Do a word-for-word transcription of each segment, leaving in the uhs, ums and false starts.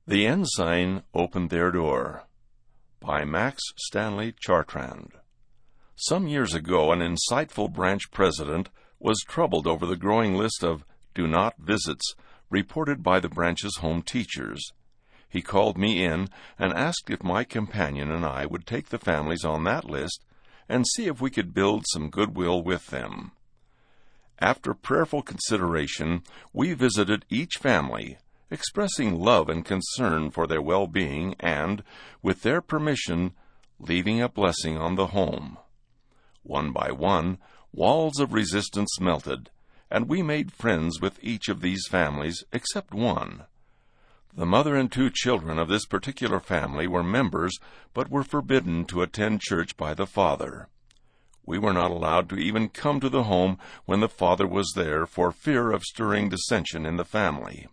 The Ensign Opened Their Door by Max Stanley Chartrand. Some years ago, an insightful branch president was troubled over the growing list of do not visits reported by the branch's home teachers. He called me in and asked if my companion and I would take the families on that list and see if we could build some goodwill with them. After prayerful consideration, we visited each family, expressing love and concern for their well-being and, with their permission, leaving a blessing on the home. One by one, walls of resistance melted, and we made friends with each of these families except one. The mother and two children of this particular family were members, but were forbidden to attend church by the father. We were not allowed to even come to the home when the father was there for fear of stirring dissension in the family.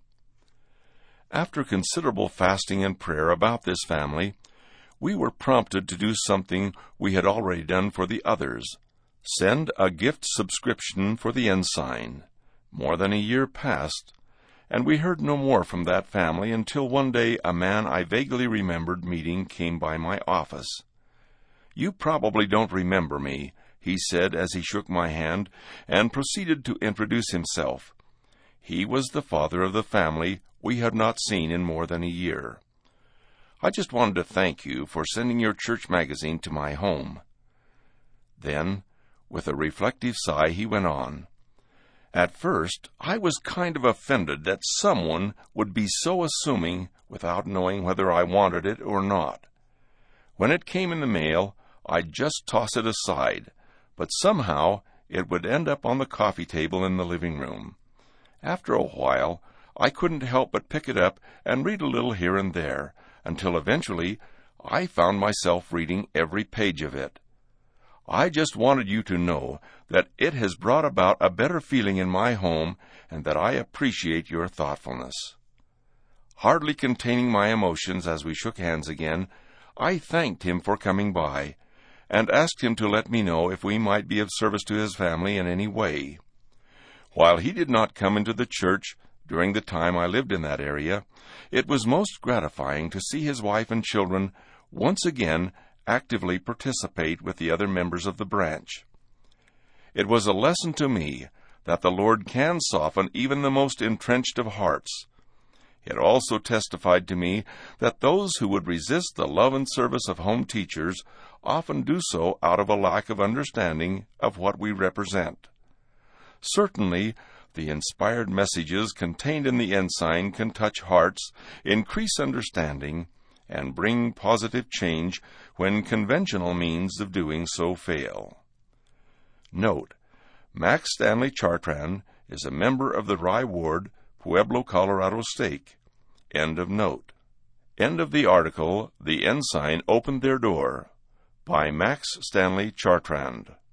After considerable fasting and prayer about this family, we were prompted to do something we had already done for the others: send a gift subscription for the Ensign. More than a year passed, and we heard no more from that family until one day a man I vaguely remembered meeting came by my office. "You probably don't remember me," he said as he shook my hand, and proceeded to introduce himself. He was the father of the family we had not seen in more than a year. "I just wanted to thank you for sending your church magazine to my home." Then, with a reflective sigh, he went on, "At first, I was kind of offended that someone would be so assuming without knowing whether I wanted it or not. When it came in the mail, I'd just toss it aside, but somehow it would end up on the coffee table in the living room. After a while, I couldn't help but pick it up and read a little here and there, until eventually I found myself reading every page of it. I just wanted you to know that it has brought about a better feeling in my home and that I appreciate your thoughtfulness." Hardly containing my emotions as we shook hands again, I thanked him for coming by, and asked him to let me know if we might be of service to his family in any way. While he did not come into the church during the time I lived in that area, it was most gratifying to see his wife and children once again actively participate with the other members of the branch. It was a lesson to me that the Lord can soften even the most entrenched of hearts. It also testified to me that those who would resist the love and service of home teachers often do so out of a lack of understanding of what we represent. Certainly, the inspired messages contained in the Ensign can touch hearts, increase understanding, and bring positive change when conventional means of doing so fail. Note: Max Stanley Chartrand is a member of the Rye Ward, Pueblo, Colorado Stake. End of note. End of the article, The Ensign Opened Their Door, by Max Stanley Chartrand.